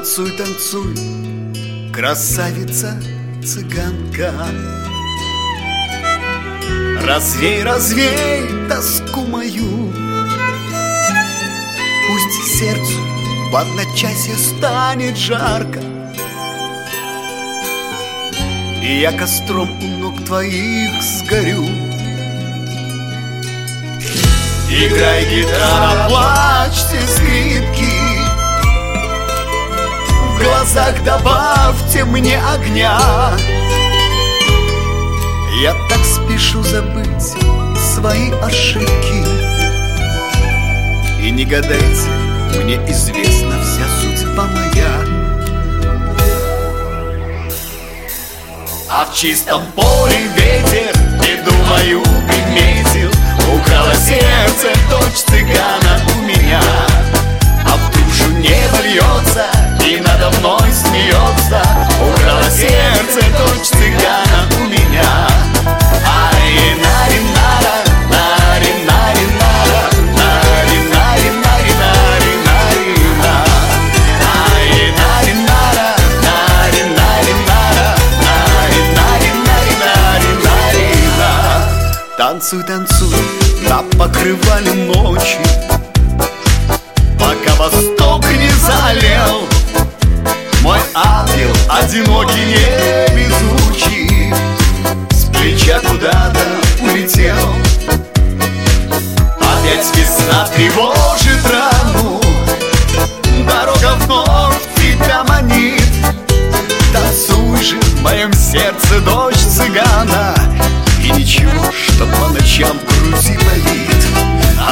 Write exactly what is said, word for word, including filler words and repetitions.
Танцуй, танцуй, красавица цыганка. Развей, развей тоску мою. Пусть сердцу в одночасье станет жарко, и я костром у ног твоих сгорю. Играй, гитара, плачьте, скрипки, в глазах добавьте мне огня. Я так спешу забыть свои ошибки. И не гадайте, мне известна вся судьба моя. А в чистом поле ветер, беду мою приметил, украла сердце дочь цыгана у меня. А в душу небо льется и надо мной смеется, украла сердце дочь цыгана у меня. Танцуй, танцуй на покрывале ночи, пока восток не залил. Мой ангел одинокий, невезучий, с плеча куда-то улетел. Опять весна тревожит рану, дорога вновь тебя манит. Танцуй же в моем сердце, дочь цыгана, и ничего, что по ночам в груди болит.